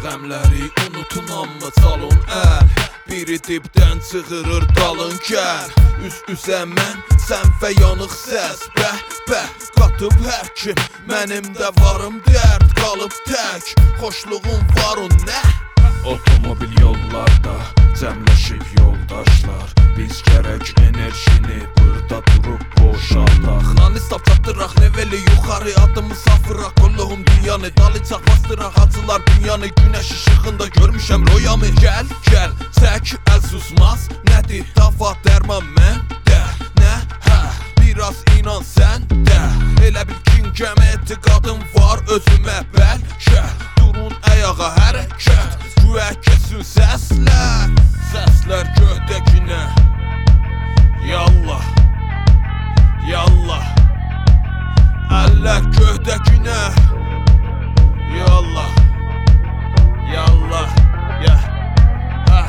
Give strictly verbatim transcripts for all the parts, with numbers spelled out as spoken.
Qəmləri unutun amma salon əl. Biri dibdən çığırır dalın gəl. Üst-üzə mən, sən və yanıq səs. Bəh, bəh, qatıb hər kim. Mənim də varım dərd, qalıb tək. Xoşluğum var o nə? Otomobil yollarda cəmləşib yoldaşlar. Biz gərək enerjini burada durub boşaldaq. Nanis tap çatdıraq, leveli yuxarı adımı safıraq. Qolluğum dünyanı, dalı çaqbastıraq. Acılar dünyanı, günəş işığında görmüşəm royamı. Gəl, gəl, çək, əl susmaz. Nədir dava dərman məndə? Nə, hə, biraz inan sən də. Elə bil ki, gəmə etiqadım var özümə bəlkə. Durun əyağa hərəkət, güyə kesin səslər. Səslər göhdəkinə. Yallah, yallah. Əllər göhdəkinə. Yallah, yallah, yeah, ha.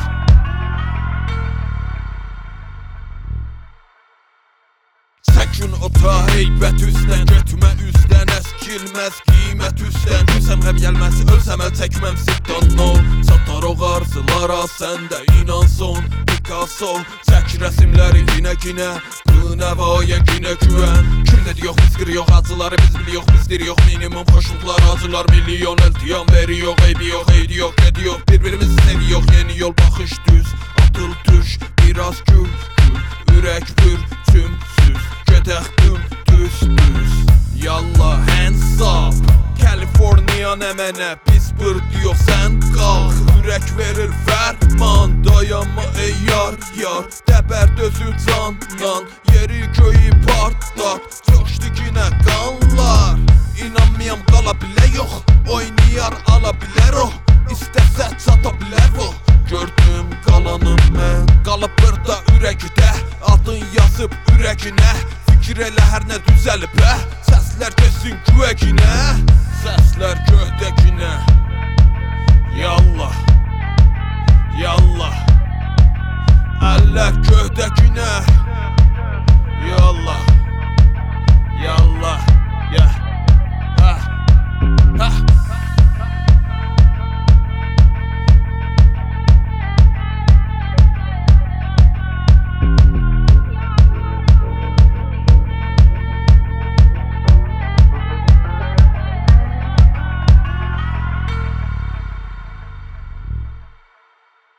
Səkun ota heybət üstdən, götümə üstdən əskilməz qiymət üstdən. Gülsəm qəm gəlməz, ölsəm əl çəkməm siddan ol. Çatar o qarşılara, sən də inan son Picasso, çək rəsimləri ginə-ginə. Bu nəvaya ginə güvən. Kim dedi yox, biz qırı yox, acıları biz biliyox. Bizdir yox, minimum xoşluqlar, acılar milyon. Eltiyam veri yox, eybi yox, eydi yox, dedi yox. Bir-birimizi sevi yox, yeni yol baxış düz. Atıl düş, biraz gül, gül. Ürək pür, tümsüz. Gedək düm, düz, düz. Yallah, hands up. California nə mənə, biz bır diyox, sən qalx. Ürək verir fərman, dayanma ey yar, yar. Dəbər dözü candan, yeri göyü partlat. Coşdu ginə qanlar, inanmayam qala bilə yox. O